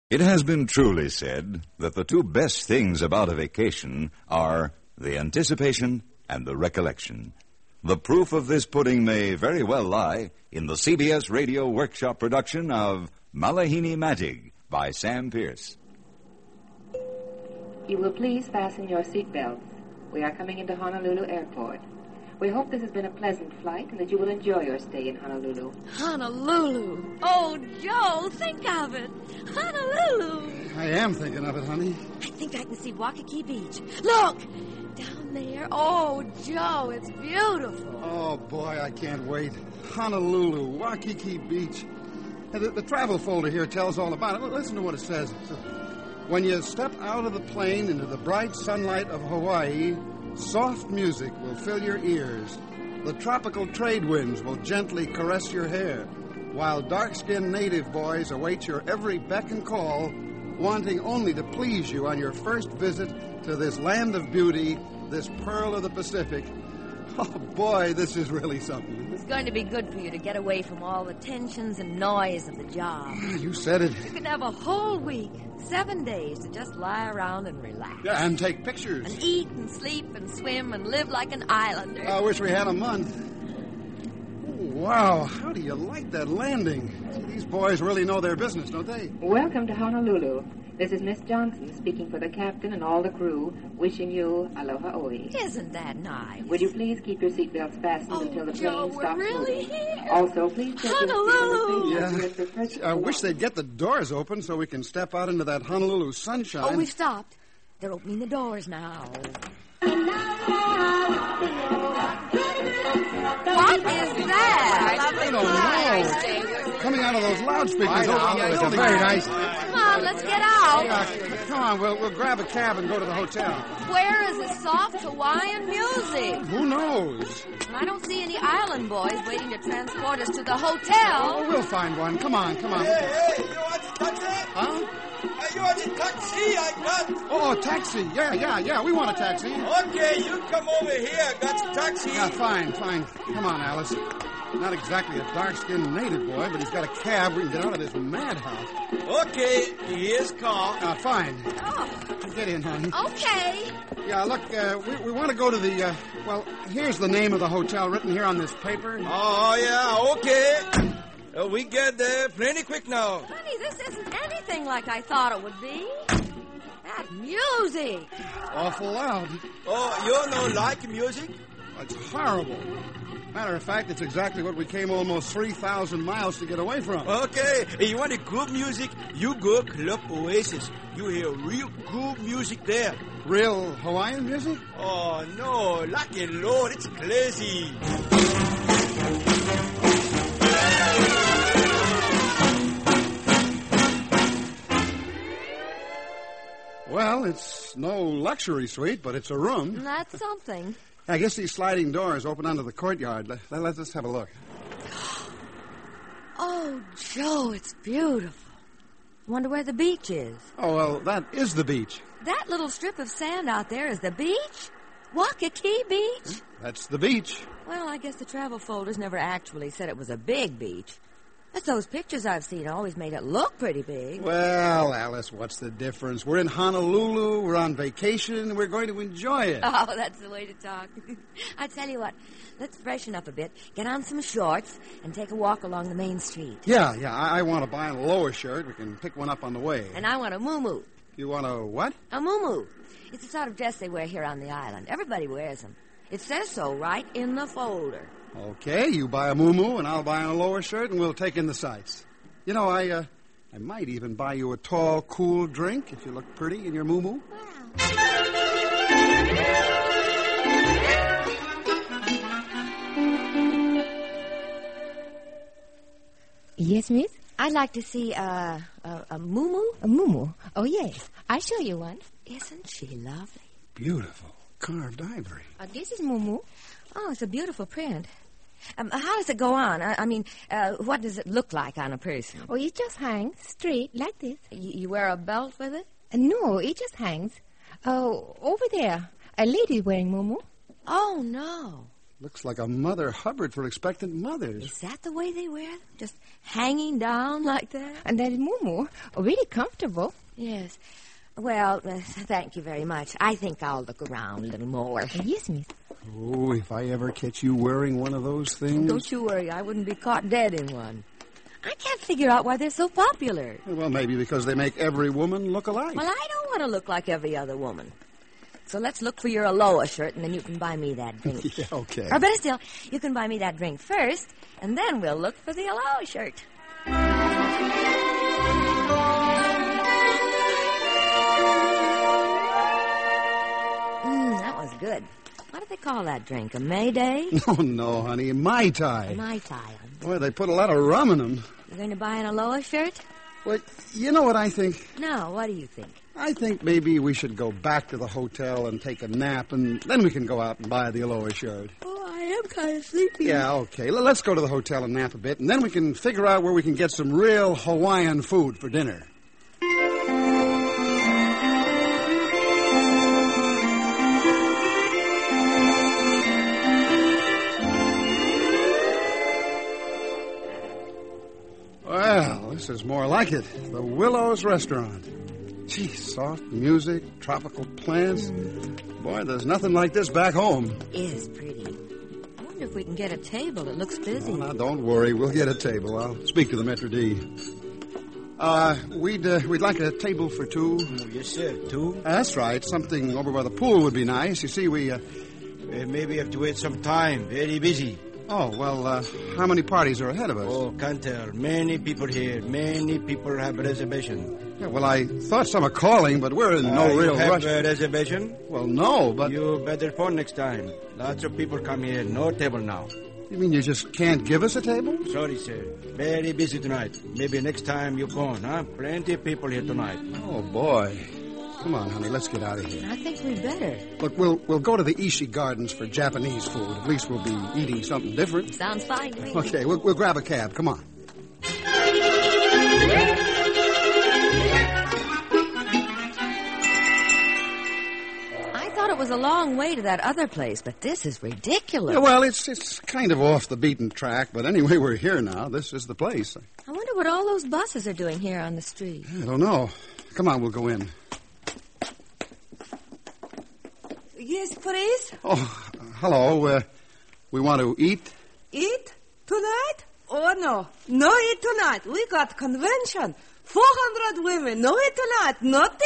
It has been truly said that the two best things about a vacation are the anticipation and the recollection. The proof of this pudding may very well lie in the CBS Radio Workshop production of Malahini Matig by Sam Pierce. You will please fasten your seatbelts. We are coming into Honolulu Airport. We hope this has been a pleasant flight and that you will enjoy your stay in Honolulu. Honolulu. Oh, Joe, think of it. Honolulu. I am thinking of it, honey. I think I can see Waikiki Beach. Look, down there. Oh, Joe, it's beautiful. Oh, boy, I can't wait. Honolulu, Waikiki Beach. The travel folder here tells all about it. Listen to what it says. When you step out of the plane into the bright sunlight of Hawaii, soft music will fill your ears. The tropical trade winds will gently caress your hair, while dark-skinned native boys await your every beck and call, wanting only to please you on your first visit to this land of beauty, this pearl of the Pacific. Oh, boy, this is really something. It's going to be good for you to get away from all the tensions and noise of the job. You said it. You can have a whole week, 7 days, to just lie around and relax. Yeah, and take pictures. And eat and sleep and swim and live like an islander. I wish we had a month. Oh, wow, how do you like that landing? These boys really know their business, don't they? Welcome to Honolulu. This is Miss Johnson speaking for the captain and all the crew, wishing you aloha oi. Isn't that nice? Would you please keep your seatbelts fastened until the Joe, plane stops we're really moving? here. Also, please check Honolulu. Yeah. I wish they'd get the doors open so we can step out into that Honolulu sunshine. Oh, we've stopped. They're opening the doors now. What is that? I don't know. Coming out of those loudspeakers. It's very nice. Come on, let's get out. Yeah, come on, we'll grab a cab and go to the hotel. Where is the soft Hawaiian music? Who knows? I don't see any island boys waiting to transport us to the hotel. Oh, we'll find one. Come on. Hey, you want a taxi? Huh? Hey, you want a taxi? I got. Oh, a taxi. Yeah. We want a taxi. Okay, you come over here. I got a taxi. Yeah, fine. Come on, Alice. Not exactly a dark-skinned native boy, but he's got a cab. We can get out of this madhouse. Okay, here's car. Fine. Oh, Get in, honey. okay. Yeah, look, we want to go to the, here's the name of the hotel written here on this paper. Oh, yeah, okay. We get there plenty quick now. Honey, this isn't anything like I thought it would be. That music. Awful loud. Oh, you don't like music? It's horrible. Matter of fact, it's exactly what we came almost 3,000 miles to get away from. Okay, you want a good music? You go Club Oasis. You hear real good music there. Real Hawaiian music? Oh, no, lucky Lord, it's crazy. Well, it's no luxury suite, but it's a room. That's something. I guess these sliding doors open onto the courtyard. Let's just have a look. Oh, Joe, it's beautiful. Wonder where the beach is. Oh, well, that is the beach. That little strip of sand out there is the beach? Waikiki Beach? That's the beach. Well, I guess the travel folders never actually said it was a big beach. But those pictures I've seen always made it look pretty big. Well, Alice, what's the difference? We're in Honolulu, we're on vacation, and we're going to enjoy it. Oh, that's the way to talk. I tell you what, let's freshen up a bit, get on some shorts, and take a walk along the main street. Yeah, I want to buy a lower shirt. We can pick one up on the way. And I want a muumuu. You want a what? A muumuu. It's the sort of dress they wear here on the island. Everybody wears them. It says so right in the folder. Okay, you buy a muumuu and I'll buy a lower shirt and we'll take in the sights. You know, I might even buy you a tall, cool drink if you look pretty in your muumuu. Yes, miss? I'd like to see a muumuu. A muumuu? Oh, yes. I'll show you one. Isn't she lovely? Beautiful. Carved ivory. This is muumuu. Oh, it's a beautiful print. How does it go on? I mean, what does it look like on a person? Oh, it just hangs straight like this. You wear a belt with it? No, it just hangs. Oh, over there. A lady wearing muumuu. Oh, no. Looks like a Mother Hubbard for expectant mothers. Is that the way they wear them? Just hanging down like that? And that is Moo, really comfortable. Yes. Well, thank you very much. I think I'll look around a little more. Yes, miss. Oh, if I ever catch you wearing one of those things. Don't you worry. I wouldn't be caught dead in one. I can't figure out why they're so popular. Well, maybe because they make every woman look alike. Well, I don't want to look like every other woman. So let's look for your Aloha shirt, and then you can buy me that drink. Yeah, okay. Or better still, you can buy me that drink first, and then we'll look for the Aloha shirt. That was good. What do they call that drink? A Mayday? No, honey. Mai Tai. Mai Tai. Boy, they put a lot of rum in them. You going to buy an Aloha shirt? Well, you know what I think? No, what do you think? I think maybe we should go back to the hotel and take a nap, and then we can go out and buy the Aloha shirt. Oh, I am kind of sleepy. Yeah, okay. Let's go to the hotel and nap a bit, and then we can figure out where we can get some real Hawaiian food for dinner. Well, this is more like it. The Willows Restaurant. Gee, soft music, tropical plants. Boy, there's nothing like this back home. It is pretty. I wonder if we can get a table. It looks busy. Oh, now, don't worry. We'll get a table. I'll speak to the maitre d'. We'd like a table for two. Oh, yes, sir. Two? That's right. Something over by the pool would be nice. You see, we, Maybe have to wait some time. Very busy. Oh, well, how many parties are ahead of us? Oh, can't tell. Many people here. Many people have reservation. Yeah, well, I thought some are calling, but we're in no real you have rush. a reservation? Well, no, but... You better phone next time. Lots of people come here. No table now. You mean you just can't give us a table? Sorry, sir. Very busy tonight. Maybe next time you phone, huh? Plenty of people here tonight. Oh, boy. Come on, honey, let's get out of here. I think we better. Look, we'll go to the Ishii Gardens for Japanese food. At least we'll be eating something different. Sounds fine to me. Okay, we'll grab a cab. Come on. I thought it was a long way to that other place, but this is ridiculous. Yeah, well, it's kind of off the beaten track, but anyway, we're here now. This is the place. I wonder what all those buses are doing here on the street. I don't know. Come on, we'll go in. Yes, please. Oh, hello. We want to eat? Eat? Tonight? Oh, no. No eat tonight. We got convention. 400 women. No eat tonight. Not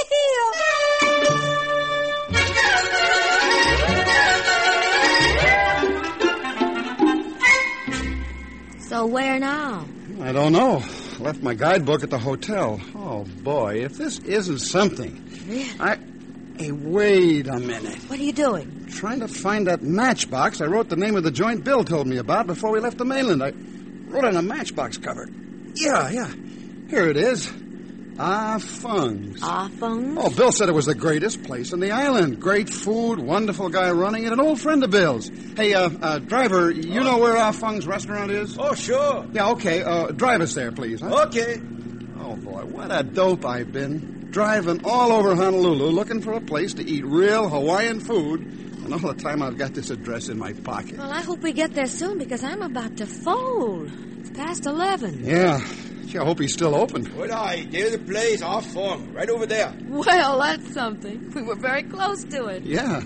here. So where now? I don't know. Left my guidebook at the hotel. Oh, boy, if this isn't something. Really? Hey, wait a minute. What are you doing? Trying to find that matchbox I wrote the name of the joint Bill told me about before we left the mainland. I wrote on a matchbox cover. Yeah. Here it is. Ah Fung's. Ah Fung's? Oh, Bill said it was the greatest place on the island. Great food, wonderful guy running it, an old friend of Bill's. Hey, driver, you know where Ah Fung's restaurant is? Oh, sure. Yeah, okay. Drive us there, please. Huh? Okay. Oh, boy, what a dope I've been. Driving all over Honolulu looking for a place to eat real Hawaiian food, and all the time I've got this address in my pocket. Well, I hope we get there soon because I'm about to fold. It's past 11. Yeah. Gee, I hope he's still open. Well, there's the place off phone, right over there. Well, that's something. We were very close to it. Yeah.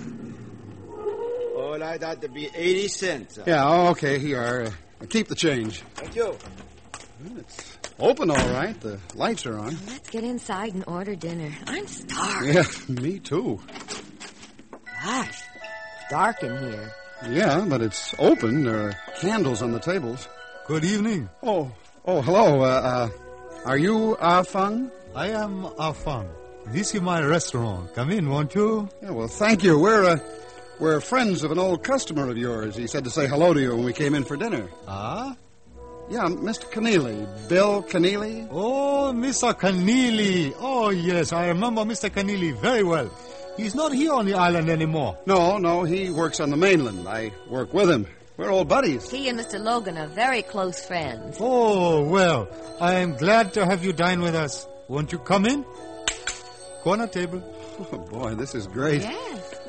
All right, that'd be 80 cents. Yeah, okay, here. Keep the change. Thank you. Well, it's open all right. The lights are on. Let's get inside and order dinner. I'm starved. Yeah, me too. Gosh, it's dark in here. Yeah, but it's open. There are candles on the tables. Good evening. Oh, hello. Are you Ah Fung? I am Afang. This is my restaurant. Come in, won't you? Yeah, well, thank you. We're friends of an old customer of yours. He said to say hello to you when we came in for dinner. Ah? Yeah, Mr. Keneally. Bill Keneally. Oh, Mr. Keneally. Oh, yes, I remember Mr. Keneally very well. He's not here on the island anymore. No, he works on the mainland. I work with him. We're old buddies. He and Mr. Logan are very close friends. Oh, well, I am glad to have you dine with us. Won't you come in? Corner table. Oh, boy, this is great. Yes.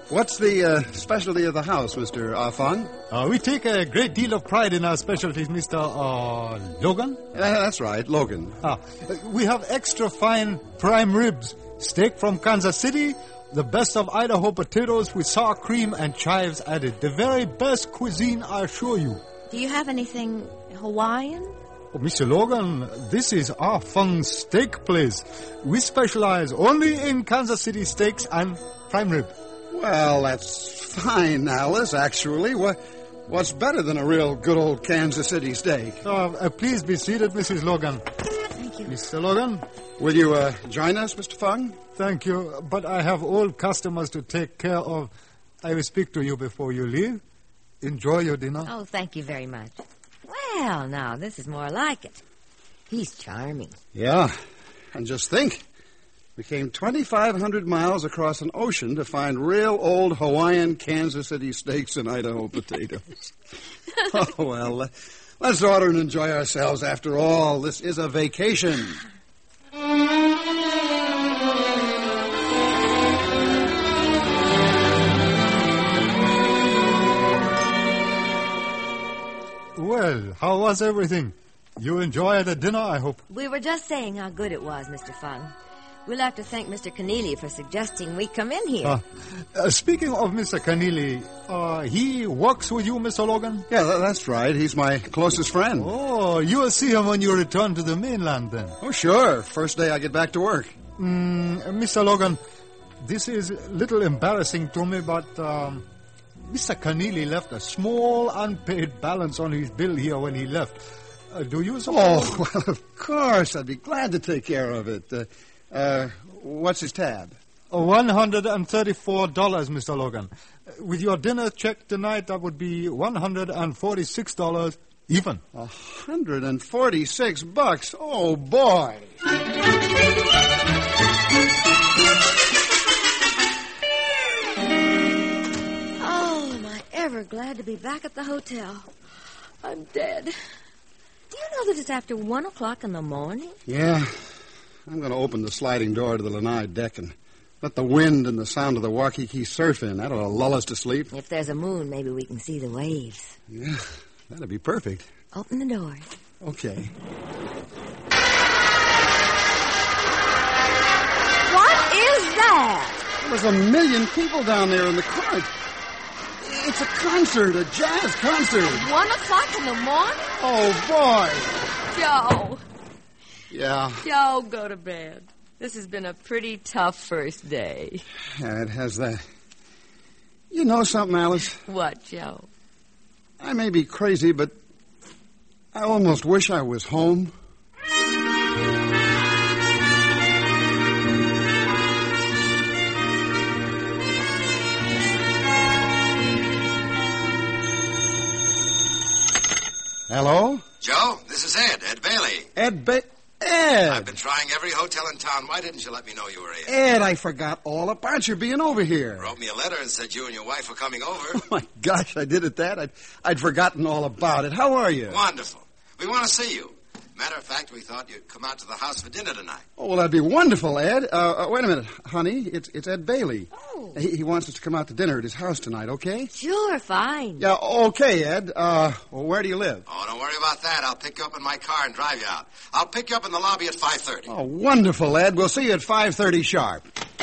What's the specialty of the house, Mr. Fung? We take a great deal of pride in our specialties, Mr. Logan. That's right, Logan. We have extra fine prime ribs, steak from Kansas City, the best of Idaho potatoes with sour cream and chives added. The very best cuisine, I assure you. Do you have anything Hawaiian? Oh, Mr. Logan, this is our Fung steak place. We specialize only in Kansas City steaks and prime rib. Well, that's fine, Alice, actually. What's better than a real good old Kansas City steak? Please be seated, Mrs. Logan. Thank you. Mr. Logan? Will you join us, Mr. Fung? Thank you, but I have old customers to take care of. I will speak to you before you leave. Enjoy your dinner. Oh, thank you very much. Well, now, this is more like it. He's charming. Yeah, and just think. We came 2,500 miles across an ocean to find real old Hawaiian Kansas City steaks and Idaho potatoes. Oh, well, let's order and enjoy ourselves. After all, this is a vacation. Well, how was everything? You enjoyed the dinner, I hope. We were just saying how good it was, Mr. Fung. We'll have to thank Mr. Keneally for suggesting we come in here. Speaking of Mr. Keneally, he works with you, Mr. Logan? Yeah, that's right. He's my closest friend. Oh, you'll see him when you return to the mainland, then. Oh, sure. First day I get back to work. Mr. Logan, this is a little embarrassing to me, but Mr. Keneally left a small unpaid balance on his bill here when he left. Do you suppose? Oh, well, of course. I'd be glad to take care of it. What's his tab? $134, Mr. Logan. With your dinner check tonight, that would be $146 even. $146? Oh, boy. Oh, am I ever glad to be back at the hotel. I'm dead. Do you know that it's after 1 o'clock in the morning? Yeah. I'm going to open the sliding door to the lanai deck and let the wind and the sound of the Waikiki surf in. That'll lull us to sleep. If there's a moon, maybe we can see the waves. Yeah, that'd be perfect. Open the door. Okay. What is that? There's a million people down there in the cart. It's a concert, a jazz concert. 1 o'clock in the morning? Oh, boy. Joe. Yeah. Joe, go to bed. This has been a pretty tough first day. Yeah, it has that. You know something, Alice? What, Joe? I may be crazy, but I almost wish I was home. Hello? Joe, this is Ed Bailey. Ed. I've been trying every hotel in town. Why didn't you let me know you were here? Ed, I forgot all about you being over here. Wrote me a letter and said you and your wife were coming over. Oh, my gosh, I did at that. I'd forgotten all about it. How are you? Wonderful. We want to see you. Matter of fact, we thought you'd come out to the house for dinner tonight. Oh, well, that'd be wonderful, Ed. Wait a minute, honey. It's Ed Bailey. Oh. He wants us to come out to dinner at his house tonight, okay? Sure, fine. Yeah, okay, Ed. Well, where do you live? Oh, don't worry about that. I'll pick you up in my car and drive you out. I'll pick you up in the lobby at 5:30. Oh, wonderful, Ed. We'll see you at 5:30 sharp.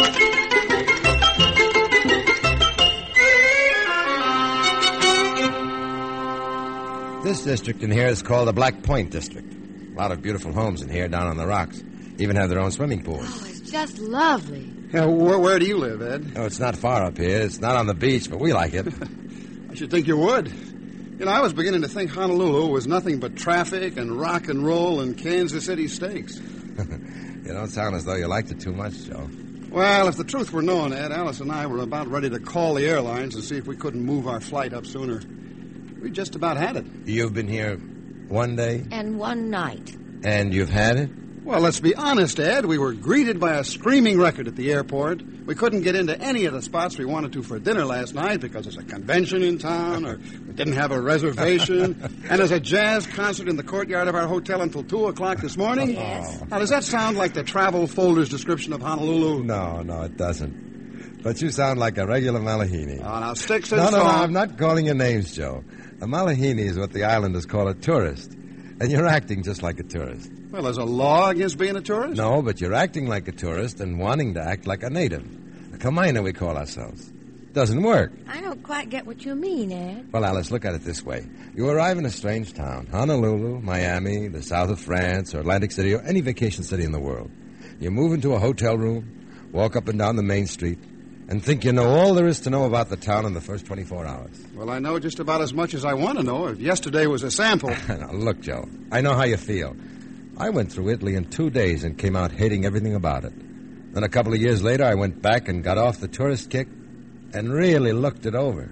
This district in here is called the Black Point District. A lot of beautiful homes in here down on the rocks. Even have their own swimming pools. Oh, it's just lovely. Yeah, where do you live, Ed? Oh, it's not far up here. It's not on the beach, but we like it. I should think you would. You know, I was beginning to think Honolulu was nothing but traffic and rock and roll and Kansas City steaks. You don't sound as though you liked it too much, Joe. Well, if the truth were known, Ed, Alice and I were about ready to call the airlines and see if we couldn't move our flight up sooner. We just about had it. You've been here one day? And one night. And you've had it? Well, let's be honest, Ed. We were greeted by a screaming record at the airport. We couldn't get into any of the spots we wanted to for dinner last night because there's a convention in town or we didn't have a reservation. And there's a jazz concert in the courtyard of our hotel until 2 o'clock this morning. Yes. Now, does that sound like the travel folder's description of Honolulu? No, it doesn't. But you sound like a regular Malahini. Oh, now, sticks and No, stones. I'm not calling you names, Joe. A Malahini is what the islanders call a tourist. And you're acting just like a tourist. Well, there's a law against being a tourist? No, but you're acting like a tourist and wanting to act like a native. A Kamina, we call ourselves. Doesn't work. I don't quite get what you mean, Ed. Well, Alice, look at it this way. You arrive in a strange town, Honolulu, Miami, the south of France, or Atlantic City, or any vacation city in the world. You move into a hotel room, walk up and down the main street, and think you know all there is to know about the town in the first 24 hours. Well, I know just about as much as I want to know. If yesterday was a sample. Now, look, Joe, I know how you feel. I went through Italy in 2 days and came out hating everything about it. Then a couple of years later, I went back and got off the tourist kick and really looked it over.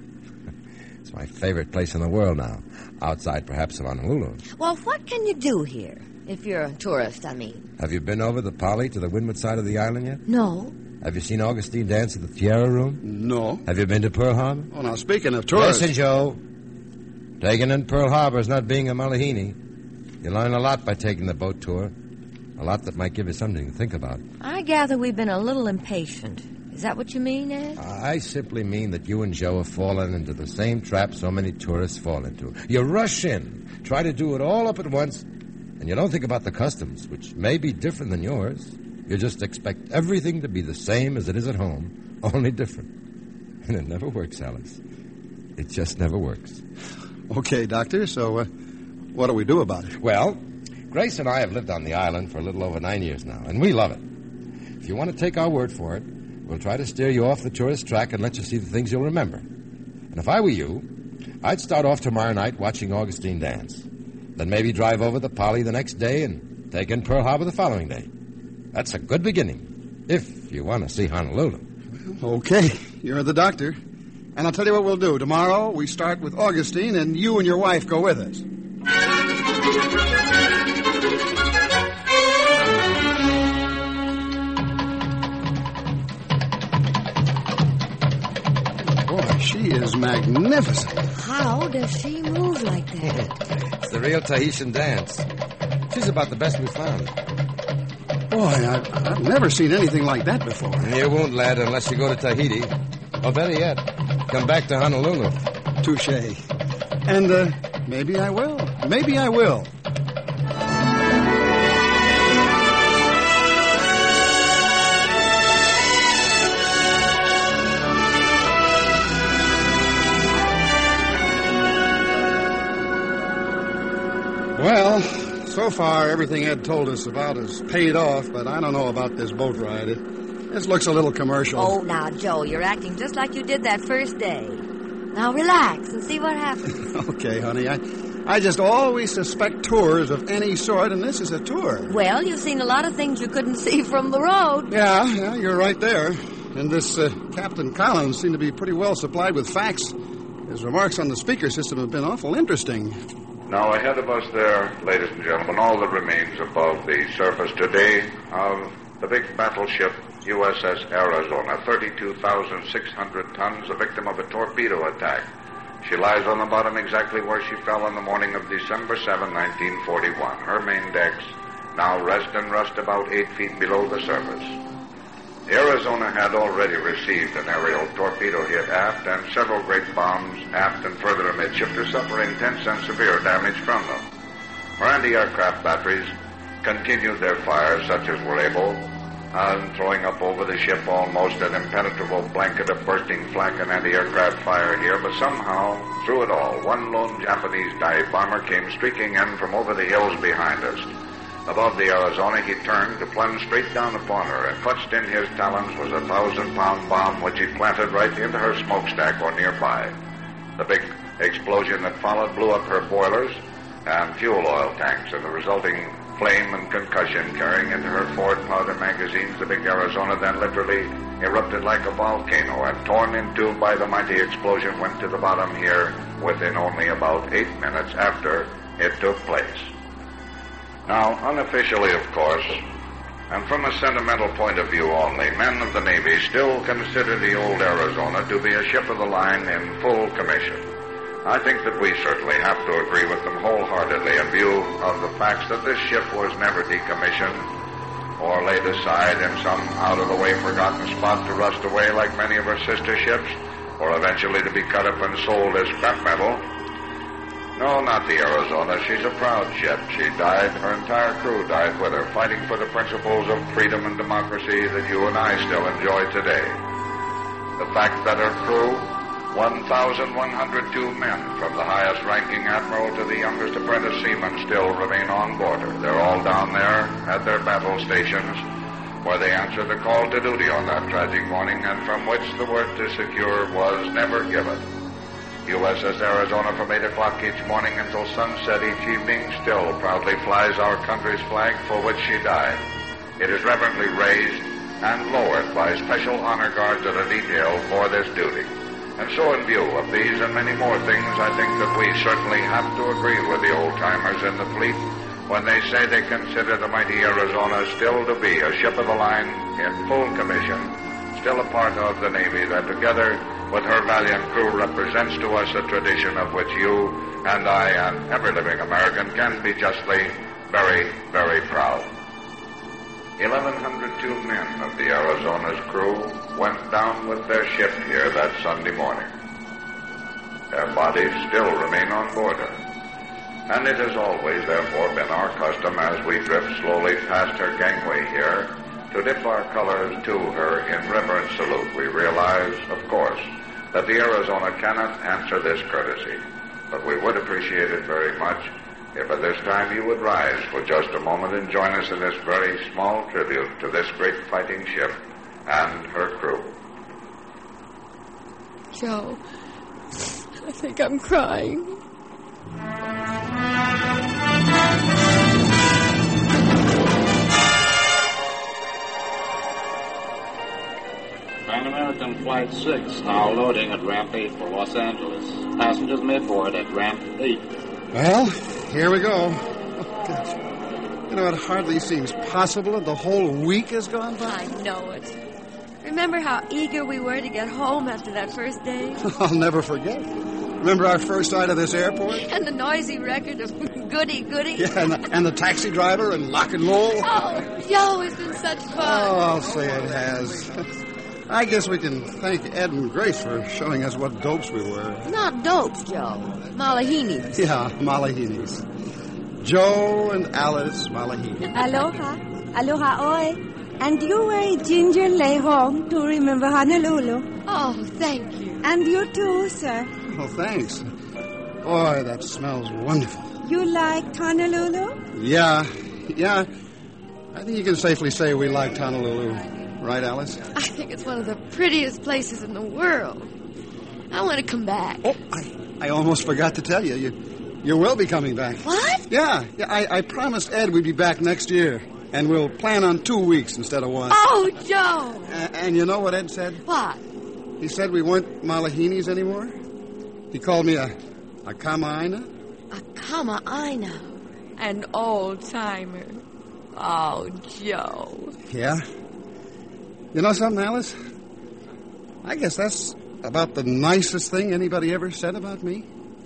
It's my favorite place in the world now, outside perhaps of Honolulu. Well, what can you do here? If you're a tourist, I mean. Have you been over the Pali to the windward side of the island yet? No. Have you seen Augustine dance at the Tierra Room? No. Have you been to Pearl Harbor? Oh, now, speaking of tourists... Listen, Joe. Taking in Pearl Harbor is not being a Malahini. You learn a lot by taking the boat tour. A lot that might give you something to think about. I gather we've been a little impatient. Is that what you mean, Ed? I simply mean that you and Joe have fallen into the same trap so many tourists fall into. You rush in, try to do it all up at once, and you don't think about the customs, which may be different than yours. You just expect everything to be the same as it is at home, only different. And it never works, Alice. It just never works. Okay, Doctor, so what do we do about it? Well, Grace and I have lived on the island for a little over 9 years now, and we love it. If you want to take our word for it, we'll try to steer you off the tourist track and let you see the things you'll remember. And if I were you, I'd start off tomorrow night watching Augustine dance. Then maybe drive over the Pali the next day and take in Pearl Harbor the following day. That's a good beginning, if you want to see Honolulu. Okay, you're the doctor. And I'll tell you what we'll do. Tomorrow we start with Augustine, and you and your wife go with us. Boy, she is magnificent. How does she move like that? It's the real Tahitian dance. She's about the best we've found. Boy, I've never seen anything like that before. You won't, lad, unless you go to Tahiti. Or better yet, come back to Honolulu. Touché. And maybe I will. Maybe I will. Well, so far everything Ed told us about is paid off, but I don't know about this boat ride. This looks a little commercial. Oh, now, Joe, you're acting just like you did that first day. Now relax and see what happens. Okay, honey. I just always suspect tours of any sort, and this is a tour. Well, you've seen a lot of things you couldn't see from the road. Yeah, you're right there. And this Captain Collins seemed to be pretty well supplied with facts. His remarks on the speaker system have been awful interesting. Now, ahead of us there, ladies and gentlemen, all that remains above the surface today of the big battleship USS Arizona, 32,600 tons, a victim of a torpedo attack. She lies on the bottom exactly where she fell on the morning of December 7, 1941. Her main decks now rest and rust about 8 feet below the surface. The Arizona had already received an aerial torpedo hit aft, and several great bombs aft and further amidship to suffer intense and severe damage from them. Her anti-aircraft batteries continued their fire such as were able, and throwing up over the ship almost an impenetrable blanket of bursting flak and anti-aircraft fire here, but somehow, through it all, one lone Japanese dive bomber came streaking in from over the hills behind us. Above the Arizona, he turned to plunge straight down upon her, and clutched in his talons was a 1,000-pound bomb which he planted right into her smokestack or nearby. The big explosion that followed blew up her boilers and fuel oil tanks, and the resulting flame and concussion carrying into her forward powder magazines, the big Arizona then literally erupted like a volcano, and torn in two by the mighty explosion went to the bottom here within only about 8 minutes after it took place. Now, unofficially, of course, and from a sentimental point of view only, men of the Navy still consider the old Arizona to be a ship of the line in full commission. I think that we certainly have to agree with them wholeheartedly in view of the facts that this ship was never decommissioned or laid aside in some out-of-the-way forgotten spot to rust away like many of her sister ships, or eventually to be cut up and sold as scrap metal. No, not the Arizona. She's a proud ship. She died, her entire crew died with her, fighting for the principles of freedom and democracy that you and I still enjoy today. The fact that her crew, 1,102 men, from the highest-ranking admiral to the youngest apprentice seaman, still remain on board her. They're all down there at their battle stations, where they answered the call to duty on that tragic morning, and from which the word to secure was never given. USS Arizona from 8 o'clock each morning until sunset each evening still proudly flies our country's flag for which she died. It is reverently raised and lowered by special honor guards that are detailed for this duty. And so in view of these and many more things, I think that we certainly have to agree with the old-timers in the fleet when they say they consider the mighty Arizona still to be a ship of the line in full commission, still a part of the Navy that together with her valiant crew represents to us a tradition of which you and I and every living American can be justly very, very proud. 1,102 men of the Arizona's crew went down with their ship here that Sunday morning. Their bodies still remain on board her. And it has always, therefore, been our custom as we drift slowly past her gangway here to dip our colors to her in reverent salute. We realize, of course, that the Arizona cannot answer this courtesy, but we would appreciate it very much if at this time you would rise for just a moment and join us in this very small tribute to this great fighting ship and her crew. Joe, I think I'm crying. Pan American Flight 6 now loading at Ramp 8 for Los Angeles. Passengers may board at Ramp 8. Well, here we go. Oh, gosh. You know, it hardly seems possible that the whole week has gone by. I know it. Remember how eager we were to get home after that first day? I'll never forget. Remember our first sight of this airport? And the noisy record of goody. Yeah, and the taxi driver and lock and roll. Oh, Joe, it's been such fun. Oh, I'll say it has. I guess we can thank Ed and Grace for showing us what dopes we were. Not dopes, Joe. Malahinis. Yeah, Malahinis. Joe and Alice Malahini. Aloha. Aloha, oi. And you wear ginger lay home to remember Honolulu. Oh, thank you. And you too, sir. Oh, thanks. Boy, that smells wonderful. You liked Honolulu? Yeah. I think you can safely say we liked Honolulu. Right, Alice? I think it's one of the prettiest places in the world. I want to come back. Oh, I almost forgot to tell you. You will be coming back. What? Yeah, I promised Ed we'd be back next year. And we'll plan on 2 weeks instead of 1. Oh, Joe! And you know what Ed said? What? He said we weren't Malahinis anymore. He called me a Kama'aina. A Kama'aina. An old-timer. Oh, Joe. Yeah? You know something, Alice? I guess that's about the nicest thing anybody ever said about me.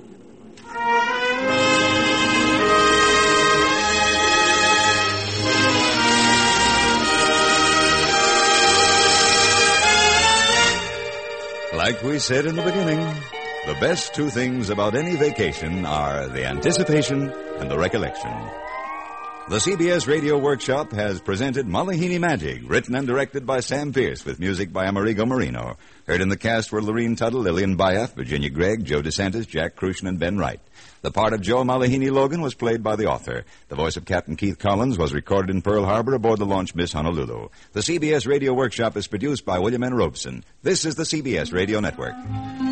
Like we said in the beginning, the best two things about any vacation are the anticipation and the recollection. The CBS Radio Workshop has presented Malahini Magic, written and directed by Sam Pierce, with music by Amerigo Marino. Heard in the cast were Lorene Tuttle, Lillian Bayef, Virginia Gregg, Joe DeSantis, Jack Crucian, and Ben Wright. The part of Joe Malahini Logan was played by the author. The voice of Captain Keith Collins was recorded in Pearl Harbor aboard the launch Miss Honolulu. The CBS Radio Workshop is produced by William N. Robeson. This is the CBS Radio Network.